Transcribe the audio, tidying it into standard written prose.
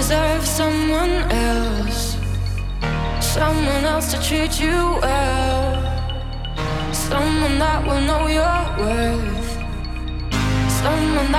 deserve someone else to treat you well, someone that will know your worth, someone